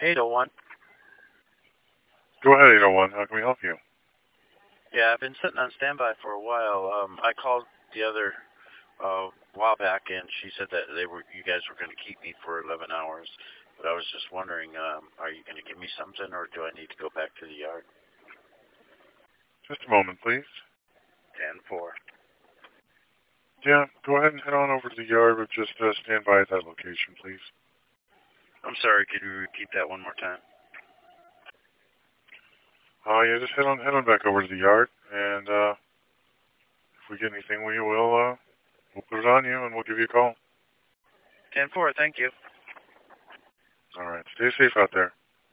801. Go ahead, 801. How can we help you? Yeah, I've been sitting on standby for a while. I called the other while back, and she said that you guys were going to keep me for 11 hours. But I was just wondering, are you going to give me something, or do I need to go back to the yard? Just a moment, please. 10-4. Yeah, go ahead and head on over to the yard, but just stand by at that location, please. I'm sorry, could you repeat that one more time? Yeah, just head on back over to the yard, and if we get anything, we'll put it on you, and we'll give you a call. 10-4, thank you. All right, stay safe out there.